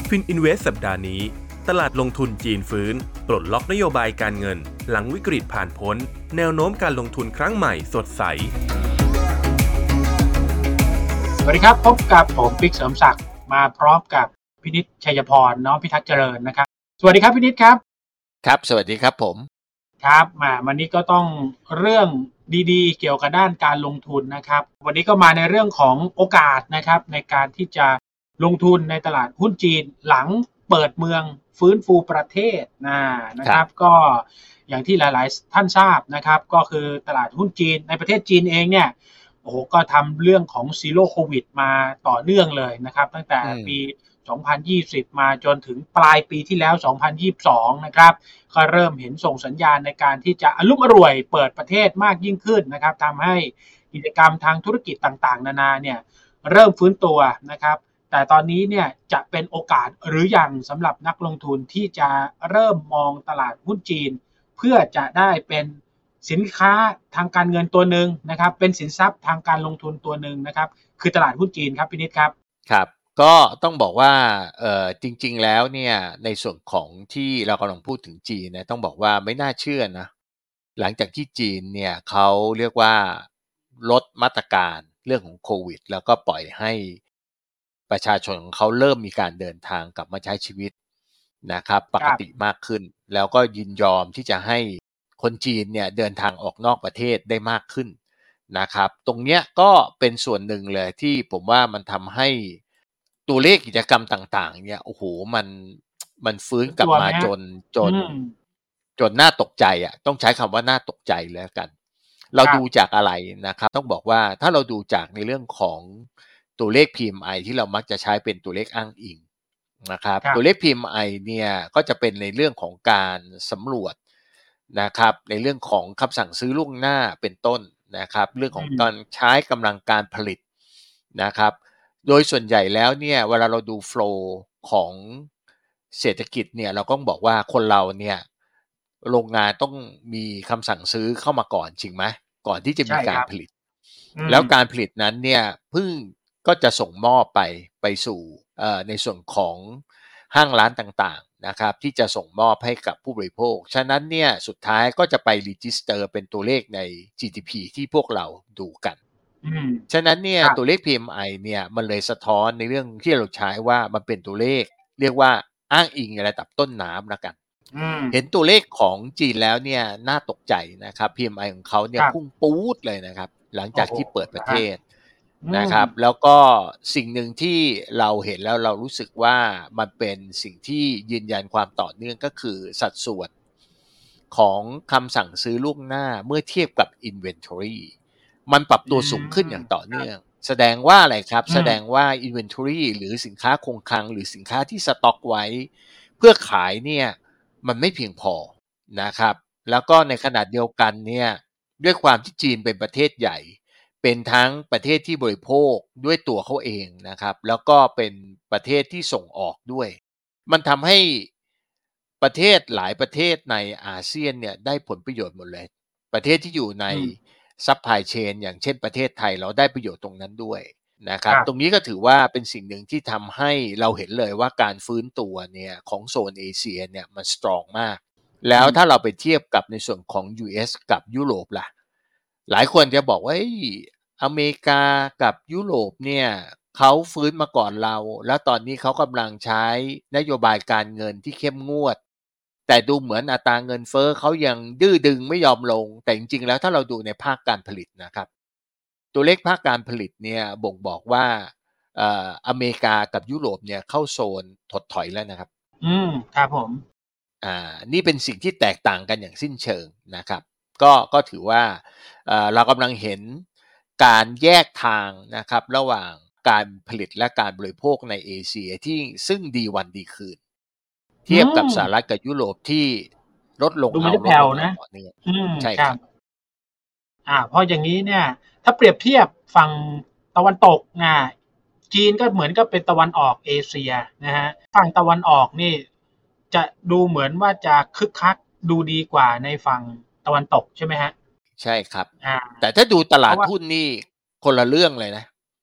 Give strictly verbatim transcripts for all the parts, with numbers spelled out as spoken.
FinInvest สัปดาห์นี้ตลาดลงทุนจีนฟื้นปลดล็อกนโยบายการเงินหลังวิกฤตผ่านพ้นแนวโน้มการลงทุนครั้งใหม่สดใสสวัสดีครับพบกับผมปิ๊กเสริมศักดิ์มาพร้อมกับพินิจชัยพรน้องพิทักษ์เจริญนะครับสวัสดีครับพินิจครับครับสวัสดีครับผมครับมาวันนี้ก็ต้องเรื่องดีๆเกี่ยวกับด้านการลงทุนนะครับวันนี้ก็มาในเรื่องของโอกาสนะครับในการที่จะลงทุนในตลาดหุ้นจีนหลังเปิดเมืองฟื้นฟูประเทศนะนะครับก็อย่างที่หลายๆท่านทราบนะครับก็คือตลาดหุ้นจีนในประเทศจีนเองเนี่ยโอ้โหก็ทำเรื่องของซีโร่โควิดมาต่อเนื่องเลยนะครับตั้งแต่ปีสองพันยี่สิบมาจนถึงปลายปีที่แล้วสองพันยี่สิบสองนะครับก็เริ่มเห็นส่งสัญญาณในการที่จะอลุ่มอร่วยเปิดประเทศมากยิ่งขึ้นนะครับทำให้กิจกรรมทางธุรกิจต่างๆนานาเนี่ยเริ่มฟื้นตัวนะครับแต่ตอนนี้เนี่ยจะเป็นโอกาสหรือยังสำหรับนักลงทุนที่จะเริ่มมองตลาดหุ้นจีนเพื่อจะได้เป็นสินค้าทางการเงินตัวหนึ่งนะครับเป็นสินทรัพย์ทางการลงทุนตัวหนึ่งนะครับคือตลาดหุ้นจีนครับพี่นิดครับครับก็ต้องบอกว่าเอ่อจริงๆแล้วเนี่ยในส่วนของที่เรากำลังพูดถึงจีนเนี่ยต้องบอกว่าไม่น่าเชื่อนะหลังจากที่จีนเนี่ยเขาเรียกว่าลดมาตรการเรื่องของโควิดแล้วก็ปล่อยให้ประชาชนของเขาเริ่มมีการเดินทางกลับมาใช้ชีวิตนะครับปกติมากขึ้นแล้วก็ยินยอมที่จะให้คนจีนเนี่ยเดินทางออกนอกประเทศได้มากขึ้นนะครับตรงเนี้ยก็เป็นส่วนหนึ่งเลยที่ผมว่ามันทำให้ตัวเลขกิจกรรมต่างๆเนี่ยโอ้โหมันมันฟื้นกลับมาจนจนจนน่าตกใจอ่ะต้องใช้คำว่าน่าตกใจแล้วกันเราดูจากอะไรนะครับต้องบอกว่าถ้าเราดูจากในเรื่องของตัวเลข พี เอ็ม ไอ ที่เรามักจะใช้เป็นตัวเลขอ้างอิงนะครับตัวเลข พี เอ็ม ไอ เนี่ยก็จะเป็นในเรื่องของการสำรวจนะครับในเรื่องของคำสั่งซื้อล่วงหน้าเป็นต้นนะครับเรื่องของการใช้กำลังการผลิตนะครับโดยส่วนใหญ่แล้วเนี่ยเวลาเราดูโฟลว์ของเศรษฐกิจเนี่ยเราก็ต้องบอกว่าคนเราเนี่ยโรงงานต้องมีคำสั่งซื้อเข้ามาก่อนจริงไหมก่อนที่จะมีการผลิตแล้วการผลิตนั้นเนี่ยเพิ่งก็จะส่งมอบไปไปสู่ในส่วนของห้างร้านต่างๆนะครับที่จะส่งมอบให้กับผู้บริโภคฉะนั้นเนี่ยสุดท้ายก็จะไปรีจิสเตอร์เป็นตัวเลขใน จี ดี พี ที่พวกเราดูกันฉะนั้นเนี่ยตัวเลข พี เอ็ม ไอ เนี่ยมันเลยสะท้อนในเรื่องที่เราใช้ว่ามันเป็นตัวเลขเรียกว่าอ้างอิงในระดับต้นน้ำละกันเห็นตัวเลขของจีนแล้วเนี่ยน่าตกใจนะครับ พี เอ็ม ไอ ของเขาเนี่ยพุ่งปู๊ดเลยนะครับหลังจากที่เปิดประเทศนะครับแล้วก็สิ่งหนึ่งที่เราเห็นแล้วเรารู้สึกว่ามันเป็นสิ่งที่ยืนยันความต่อเนื่องก็คือสัดส่วนของคำสั่งซื้อล่วงหน้าเมื่อเทียบกับ inventory มันปรับตัวสูงขึ้นอย่างต่อเนื่องแสดงว่าอะไรครับแสดงว่า inventory หรือสินค้าคงคลังหรือสินค้าที่สต็อกไว้เพื่อขายเนี่ยมันไม่เพียงพอนะครับแล้วก็ในขณะเดียวกันเนี่ยด้วยความที่จีนเป็นประเทศใหญ่เป็นทั้งประเทศที่บริโภคด้วยตัวเขาเองนะครับแล้วก็เป็นประเทศที่ส่งออกด้วยมันทำให้ประเทศหลายประเทศในอาเซียนเนี่ยได้ผลประโยชน์หมดเลยประเทศที่อยู่ในซัพพลายเชนอย่างเช่นประเทศไทยเราได้ประโยชน์ตรงนั้นด้วยนะครับตรงนี้ก็ถือว่าเป็นสิ่งหนึ่งที่ทำให้เราเห็นเลยว่าการฟื้นตัวเนี่ยของโซนเอเชียเนี่ยมันสตรองมากแล้วถ้าเราไปเทียบกับในส่วนของ ยู เอส กับยุโรปล่ะหลายคนจะบอกว่าอเมริกากับยุโรปเนี่ยเขาฟื้นมาก่อนเราแล้วตอนนี้เขากำลังใช้นโยบายการเงินที่เข้มงวดแต่ดูเหมือนอัตราเงินเฟ้อเขายังดื้อดึงไม่ยอมลงแต่จริงๆแล้วถ้าเราดูในภาคการผลิตนะครับตัวเลขภาคการผลิตเนี่ยบ่งบอกว่าเอ่ออเมริกากับยุโรปเนี่ยเข้าโซนถดถอยแล้วนะครับอืมครับผมอ่านี่เป็นสิ่งที่แตกต่างกันอย่างสิ้นเชิงนะครับก็ก็ถือว่าเอ่อเรากำลังเห็นการแยกทางนะครับระหว่างการผลิตและการบริโภคในเอเชียที่ซึ่งดีวันดีคืนเทียบกับสหรัฐกับยุโรปที่ลดลงเอาลดลงต่อเนื่องใช่ครับอ่าเพราะอย่างนี้เนี่ยถ้าเปรียบเทียบฝั่งตะวันตกนะจีนก็เหมือนกับเป็นตะวันออกเอเชียนะฮะฝั่งตะวันออกนี่จะดูเหมือนว่าจะคึกคักดูดีกว่าในฝั่งตะวันตกใช่ไหมฮะใช่ครับแต่ถ้าดูตลาดหุ้นนี่คนละเรื่องเลยนะ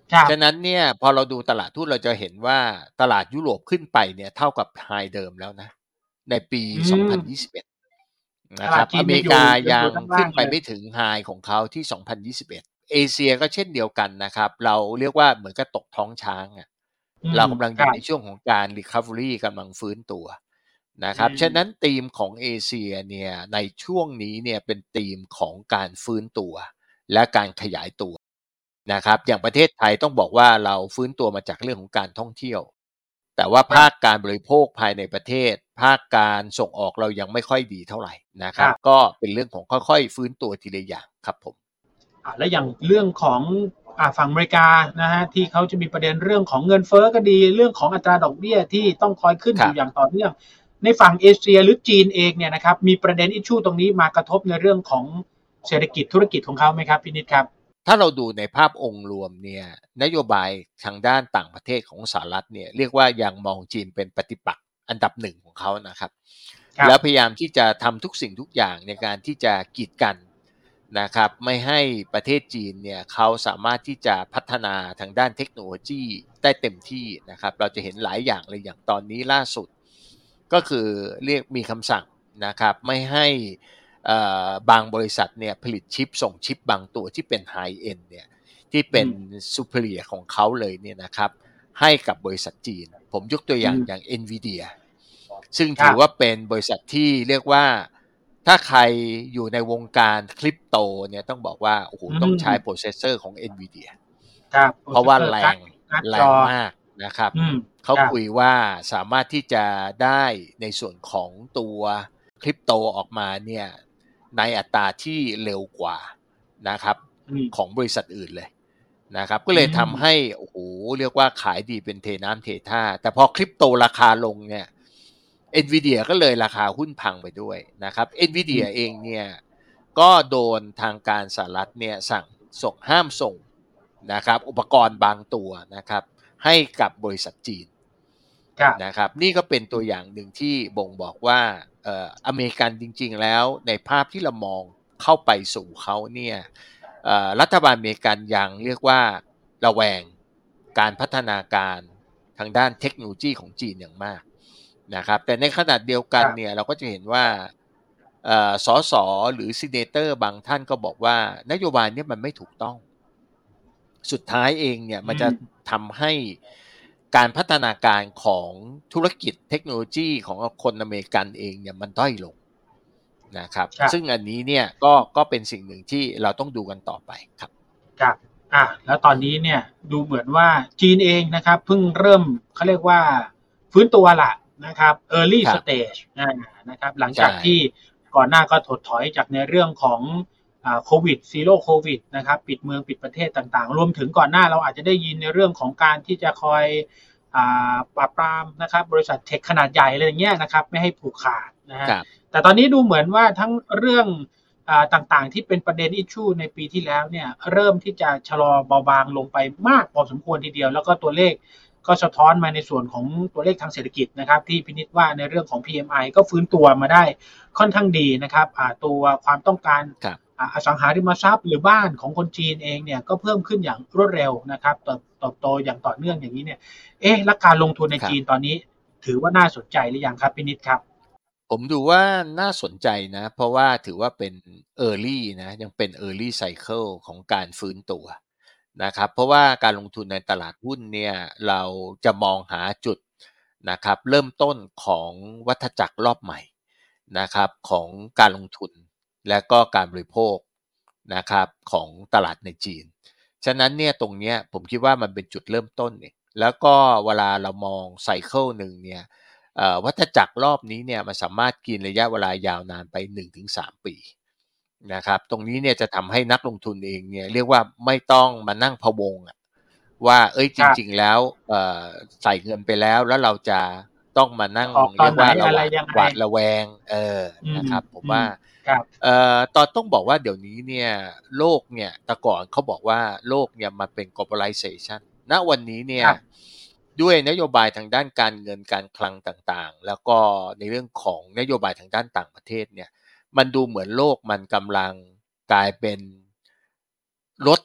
ครับฉะนั้นเนี่ยพอเราดูตลาดหุ้นเราจะเห็นว่าตลาดยุโรปขึ้นไปเนี่ยเท่ากับไฮเดิมแล้วนะในปีอืมสองพันยี่สิบเอ็ดตนะครับลาดจีอน เมยังริอยู่กายังยัอยู่งข้างขึ้ล่าน งไปเลยไม่ถึงไฮของเขาที่ สองพันยี่สิบเอ็ด เอเชียก็เช่นเดียวกันนะครับ เราเรียกว่าเหมือนกับตกท้องช้างอะอืมเรากำลังอครยู่ัในบช่วงของการ recovery กำลังฟื้นตัวนะอืครับ ฉะนั้มนธีมของเอเชียเนี่ยในช่วงนี้เนี่ยเป็นธีมของการฟื้นตัวและการขยายตัวนะครับ อย่างประเทศไทยต้องบอกว่าเราฟื้นตัวมาจากเรื่องของการท่องเที่ยว แต่ว่าภาคการบริโภคภายในประเทศ ภาคการส่งออกเรายังไม่ค่อยดีเท่าไรนะคครัรับ บก็เป็นเรื่องของค่อย ๆ ฟื้นตัวทีละอย่างครับผมอ่า แล้วอย่างเรื่องของ อ่า ฝั่งอเมริกานะครับที่เขาจะมีประเด็นเรื่องของเงินเฟ้อก็ดี เรื่องของอัตราดอกเบี้ยที่ต้องคอยขึ้นครอัยู่บอย่างต่อเนื่อง ในฝั่งเอเชียหรือจีนเองเนี่ยนะครับมีประเด็น issue ตรงนี้มากระทบในเรื่องของเศรษฐกิจธุรกิจของเขาไหมครับพี่นิดครับ? ถ้าเราดูในภาพองค์รวมเนี่ยนโยบายทางด้านต่างประเทศของสหรัฐเนี่ยเรียกว่ายังมองจีนเป็นปฏิปักษ์อันดับหนึ่งของเขานะครับครับแล้วพยายามที่จะทำทุกสิ่งทุกอย่างในการที่จะกีดกันนะครับไม่ให้ประเทศจีนเนี่ยเขาสามารถที่จะพัฒนาทางด้านเทคโนโลยีได้เต็มที่นะครับ เราจะเห็นหลายอย่างเลยอย่างตอนนี้ล่าสุด ก็คือเรียกมีคำสั่งนะครับไม่ให้เอ่อบางบริษัทเนี่ยผลิตชิปส่งชิปบางตัวที่เป็น High End เนี่ยที่เป็น superior ของเขาเลยเนี่ยนะครับให้กับบริษัทจีน ผมยกตัวอย่างอย่าง Nvidia ซึ่งถือว่าเป็นบริษัทที่เรียกว่าถ้าใครอยู่ในวงการคริปโตเนี่ยต้องบอกว่าโอ้โฮต้องใช้ processor ของ Nvidia ครับเพราะว่าแรงการ์ดแรจองมากนะครับอืมเขาครับคุยว่าสามารถที่จะได้ในส่วนของตัวคริปโตออกมาเนี่ยในอัตราที่เร็วกว่านะครับอืมของบริษัทอื่นเลยนะครับ ก็เลยอืมทำให้โอ้โฮเรียกว่าขายดีเป็นเทน้ำเทท่า แต่พอคริปโตราคาลงเนี่ย Nvidia ก็เลยราคาหุ้นพังไปด้วยนะครับ Nvidia เองเนี่ยก็โดนทางการสหรัฐเนี่ยสั่งส่งห้ามส่งนะครับอุปกรณ์บางตัวนะครับให้กับบริษัทจีนครับนะครับนี่ก็เป็นตัวอย่างหนึ่งที่บ่งบอกว่าเอ่ออเมริกันจริงๆแล้วในภาพที่เรามองเข้าไปสู่เขาเนี่ยเอ่อรัฐบาลอเมริกันยังเรียกว่าระแวงการพัฒนาการทางด้านเทคโนโลยีของจีนอย่างมากนะครับแต่ในขณะเดียวกันเนี่ยเราก็จะเห็นว่าเอ่อสสหรือซีเนเตอร์บางท่านก็บอกว่านโยบายนี้มันไม่ถูกต้องสุดท้ายเองเนี่ยมันจะทำให้การพัฒนาการของธุรกิจเทคโนโลยีของคนอเมริกันเองเนี่ยมันด้อยลงนะครับครับซึ่งอันนี้เนี่ยก็ก็เป็นสิ่งหนึ่งที่เราต้องดูกันต่อไปครับครับ อ่า แล้วตอนนี้เนี่ยดูเหมือนว่าจีนเองนะครับเพิ่งเริ่มเขาเรียกว่าฟื้นตัวล่ะนะครับ early ครับ stage อานะครับหลังใช่จากที่ก่อนหน้าก็ถดถอยจากในเรื่องของอ่าโควิด Zero COVID นะครับปิดเมืองปิดประเทศต่างๆรวมถึงก่อนหน้าเราอาจจะได้ยินในเรื่องของการที่จะคอยอ่าปราบปรามนะครับบริษัทเทคขนาดใหญ่อะไรอย่างเงี้ยนะครับไม่ให้ผูกขาดนะฮะครับแต่ตอนนี้ดูเหมือนว่าทั้งเรื่องอ่าต่างๆที่เป็นประเด็น issue ในปีที่แล้วเนี่ยเริ่มที่จะชะลอเบาบางลงไปมากพอสมควรทีเดียวแล้วก็ตัวเลขก็สะท้อนมาในส่วนของตัวเลขทางเศรษฐกิจนะครับที่พินิจว่าในเรื่องของ พี เอ็ม ไอ ก็ฟื้นตัวมาได้ค่อนข้างดีนะครับอ่าตัวความต้องการครับอ่าอสังหาริมทรัพย์หรือบ้านของคนจีนเองเนี่ยก็เพิ่มขึ้นอย่างรวดเร็วนะครับเติบเติบโตอย่างต่อเนื่องอย่างนี้เนี่ยเอ๊ะแล้วการลงทุนในครับจีนตอนนี้ถือว่าน่าสนใจหรือยังครับพี่นิดครับ? ผมดูว่าน่าสนใจนะเพราะว่าถือว่าเป็น early นะยังเป็น early cycle ของการฟื้นตัวนะครับเพราะว่าการลงทุนในตลาดหุ้นเนี่ยเราจะมองหาจุดนะครับเริ่มต้นของวัฏจักรรอบใหม่นะครับของการลงทุนและก็การบริโภคนะครับของตลาดในจีนฉะนั้นเนี่ยตรงเนี้ยผมคิดว่ามันเป็นจุดเริ่มต้นเนี่ยแล้วก็เวลาเรามองไซเคิลหนึ่งเนี่ยเอ่อวัฏจักรรอบนี้เนี่ยมันสามารถกินระยะเวลายาวนานไป หนึ่งถึงสาม ปีนะครับตรงนี้เนี่ยจะทำให้นักลงทุนเองเนี่ยเรียกว่าไม่ต้องมานั่งพะวงอะว่าเอ้ยจริงๆแล้วเอ่อใส่เงินไปแล้วแล้วเราจะต้องมานั่งออกตอเรีนยกไหนว่าระอะหไรวาดยังไงหวาดระแวงเอออืมนะครับผมอืมว่าครับเอ่อตอนต้องบอกว่าเดี๋ยวนี้เนี่ยโลกเนี่ยแต่ก่อนเขาบอกว่าโลกเนี่ยมันเป็น globalization ณวันนี้เนี่คยรับด้วยนโยบายทางด้านการเงินการคลังต่างๆแล้วก็ในเรื่องของนโยบายทางด้านต่างประเทศเนี่ยมันดูเหมือนโลกมันกำลังกลายเป็นรถ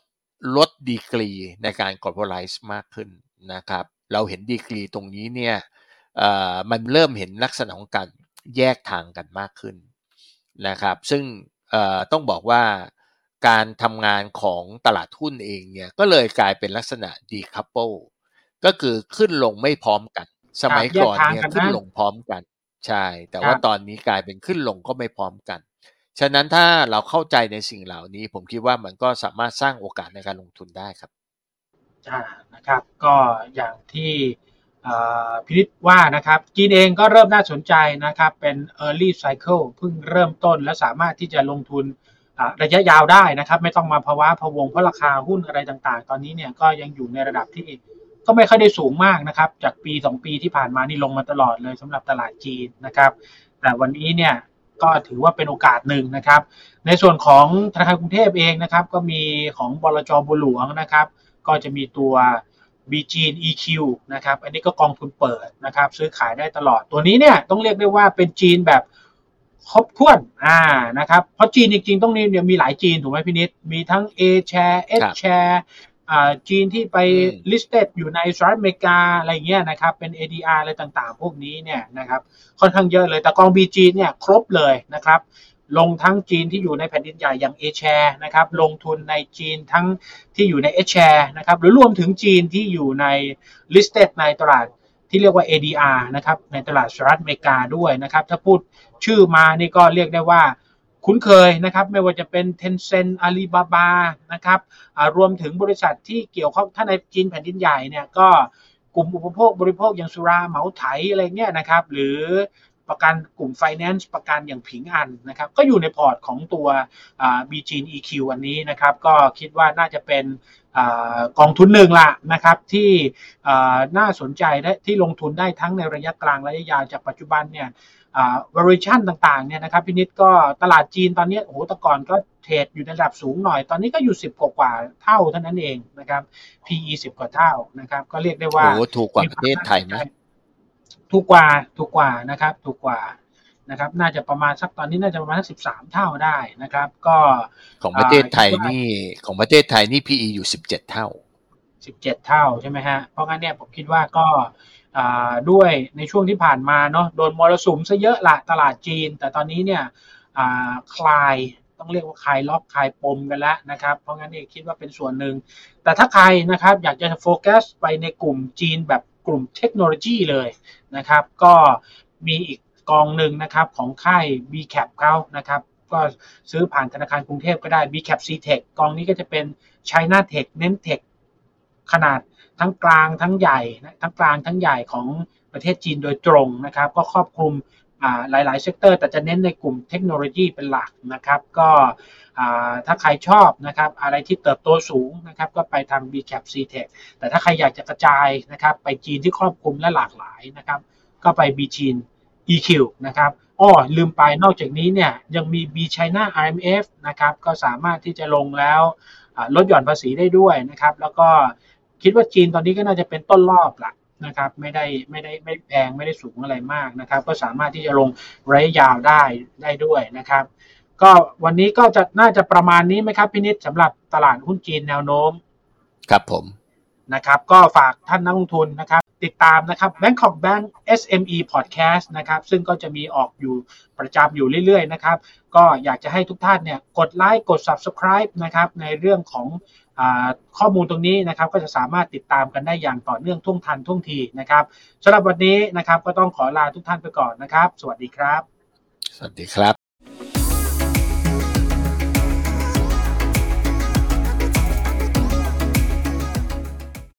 ลดดีกรีในการ globalize มากขึ้นนะครับเราเห็นดีกรีตรงนี้เนี่ยเอ่อมันเริ่มเห็นลักษณะของการแยกทางกันมากขึ้นนะครับซึ่งเอ่อต้องบอกว่าการทำงานของตลาดหุ้นเองเนี่ยก็เลยกลายเป็นลักษณะ decouple ก็คือขึ้นลงไม่พร้อมกันสมัยก่อนเนี่ยขึ้นลงพร้อมกันใช่แต่ว่าตอนนี้กลายเป็นขึ้นลงก็ไม่พร้อมกันฉะนั้นถ้าเราเข้าใจในสิ่งเหล่านี้ผมคิดว่ามันก็สามารถสร้างโอกาสในการลงทุนได้ครับอ่านะครับก็อย่างที่พินิจว่านะครับจีนเองก็เริ่มน่าสนใจนะครับเป็น early cycle เพิ่งเริ่มต้นและสามารถที่จะลงทุนระยะยาวได้นะครับไม่ต้องมาภาวะพะวงเพราะราคาหุ้นอะไรต่างๆตอนนี้เนี่ยก็ยังอยู่ในระดับที่ก็ไม่ค่อยได้สูงมากนะครับจากปีสองปีที่ผ่านมานี่ลงมาตลอดเลยสำหรับตลาดจีนนะครับแต่วันนี้เนี่ยก็ถือว่าเป็นโอกาสหนึ่งนะครับในส่วนของธนาคารกรุงเทพเองนะครับก็มีของบลจ.บัวหลวงนะครับก็จะมีตัว บี จี อี คิว นะครับอันนี้ก็กองทุนเปิดนะครับซื้อขายได้ตลอดตัวนี้เนี่ยต้องเรียกได้ว่าเป็นจีนแบบครบถ้วนอ่านะครับเพราะจีนจริงๆต้องนี้เนี่ยมีหลายจีนถูกไหมพี่นิดมีทั้ง A share H share อ่าจีนที่ไป listed อยู่ในสหรัฐอเมริกาอะไรเงี้ยนะครับเป็น เอ ดี อาร์ อะไรต่างๆพวกนี้เนี่ยนะครับค่อนข้างเยอะเลยแต่กอง บี จี เนี่ยครบเลยนะครับลงทั้งจีนที่อยู่ในแผ่นดินใหญ่อย่าง A share นะครับลงทุนในจีนทั้งที่อยู่ใน H share นะครับหรือรวมถึงจีนที่อยู่ใน listed ในตลาดที่เรียกว่า เอ ดี อาร์ นะครับในตลาดสหรัฐอเมริกาด้วยนะครับถ้าพูดชื่อมานี่ก็เรียกได้ว่าคุ้นเคยนะครับไม่ว่าจะเป็น Tencent Alibaba นะครับรวมถึงบริษัทที่เกี่ยวข้องถ้าในจีนแผ่นดินใหญ่เนี่ยก็กลุ่มอุปโภคบริโภคอย่างสุราเหมาไถอะไรเงี้ยนะครับหรือประกันกลุ่ม Finance ประกันอย่างผิงอันนะครับก็อยู่ในพอร์ตของตัว บี จี อี คิว อันนี้นะครับก็คิดว่าน่าจะเป็นกองทุนหนึ่งละนะครับที่น่าสนใจได้ที่ลงทุนได้ทั้งในระยะกลางระยะยาวจากปัจจุบันเนี่ยvaluation ต่างๆเนี่ยนะครับพี่นิดก็ตลาดจีนตอนนี้โอ้โหแต่ก่อนก็เทรดอยู่ในระดับสูงหน่อยตอนนี้ก็อยู่สิบกว่าเท่าเท่านั้นเองนะครับ พี อี สิบกว่าเท่านะครับก็เรียกได้ว่าโอ้ถูกกว่าประเทศไทยมั้ยถูกกว่าถูกกว่านะครับถูกกว่านะครับน่าจะประมาณสักตอนนี้น่าจะประมาณสิบสามเท่าได้นะครับก็ของประเทศไทยนี่ของประเทศไทยนี่ พี อี อยู่สิบเจ็ดเท่าสิบเจ็ดเท่าใช่ไหมฮะเพราะงั้นเนี่ยผมคิดว่าก็ด้วยในช่วงที่ผ่านมาเนาะโดนมรสุมซะเยอะละตลาดจีนแต่ตอนนี้เนี่ยคลายต้องเรียกว่าคลายล็อกคลายปมกันแล้วนะครับเพราะงั้นเนี่ยคิดว่าเป็นส่วนหนึ่งแต่ถ้าใครนะครับอยากจะโฟกัสไปในกลุ่มจีนแบบกลุ่มเทคโนโลยีเลยนะครับก็มีอีกกองหนึ่งนะครับของค่าย บี แคป เขานะครับก็ซื้อผ่านธนาคารกรุงเทพก็ได้ บี แคป ซี เทค กองนี้ก็จะเป็น China Tech เน้นเทคขนาดทั้งกลางทั้งใหญ่ทั้งกลางทั้งใหญ่ของประเทศจีนโดยตรงนะครับก็ครอบคลุมหลายๆเซกเตอร์แต่จะเน้นในกลุ่มเทคโนโลยีเป็นหลักนะครับก็ถ้าใครชอบนะครับอะไรที่เติบโตสูงนะครับก็ไปทาง บี แคป ซี เทค แต่ถ้าใครอยากจะกระจายนะครับไปจีนที่ครอบคลุมและหลากหลายนะครับก็ไป บี จี อี คิว นะครับอ้อลืมไปนอกจากนี้เนี่ยยังมี B China อาร์ เอ็ม เอฟ นะครับก็สามารถที่จะลงแล้วลดหย่อนภาษีได้ด้วยนะครับแล้วก็คิดว่าจีนตอนนี้ก็น่าจะเป็นต้นรอบละนะครับไม่ได้ไม่ได้ไม่แพงไม่ได้สูงอะไรมากนะครับก็สามารถที่จะลงระยะยาวได้ได้ด้วยนะครับก็วันนี้ก็จะน่าจะประมาณนี้ไหมครับพี่นิดสำหรับตลาดหุ้นจีนแนวโน้มครับผมนะครับก็ฝากท่านนักลงทุนนะครับติดตามนะครับ Bangkok Bank เอส เอ็ม อี Podcast นะครับซึ่งก็จะมีออกอยู่ประจำอยู่เรื่อยๆนะครับก็อยากจะให้ทุกท่านเนี่ยกดไลค์กด Subscribe นะครับในเรื่องของข้อมูลตรงนี้นะครับก็จะสามารถติดตามกันได้อย่างต่อเนื่องท่วงทันท่วงทีนะครับสำหรับวันนี้นะครับก็ต้องขอลาทุกท่านไปก่อนนะครับสวัสดีครับสวัสดีครับ